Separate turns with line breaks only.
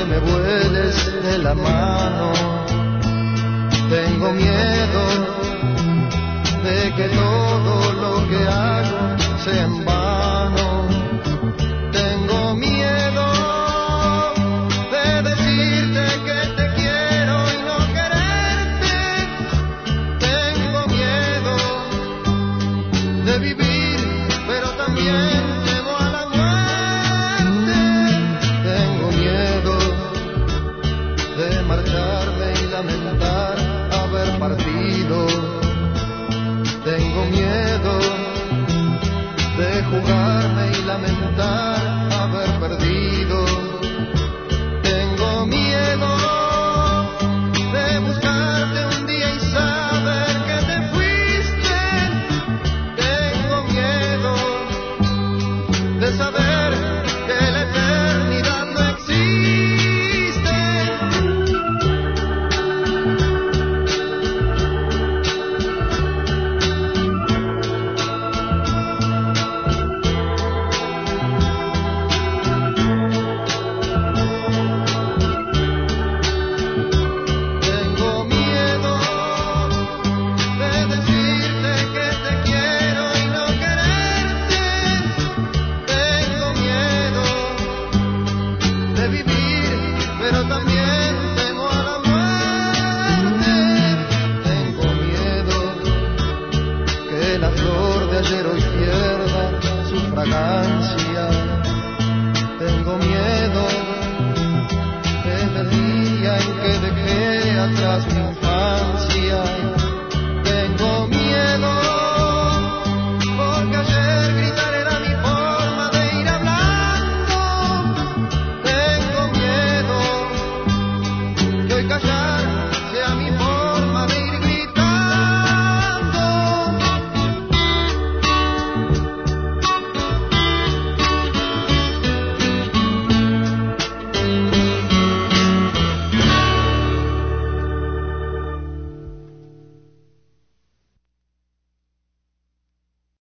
me vueles de la mano. Tengo miedo de que todo lo que hago sea en vano. Tengo miedo de decirte que te quiero y no quererte. Tengo miedo de vivir, pero también temo a la muerte. Tengo miedo de marcharme y lamentar haber partido. Tengo miedo de jugarme y lamentar haber perdido. Tengo miedo de buscarte un día y saber que te fuiste. Tengo miedo de saber que la eternidad no existe. Tengo miedo de decirte que te quiero y no quererte. Tengo miedo de vivir, pero también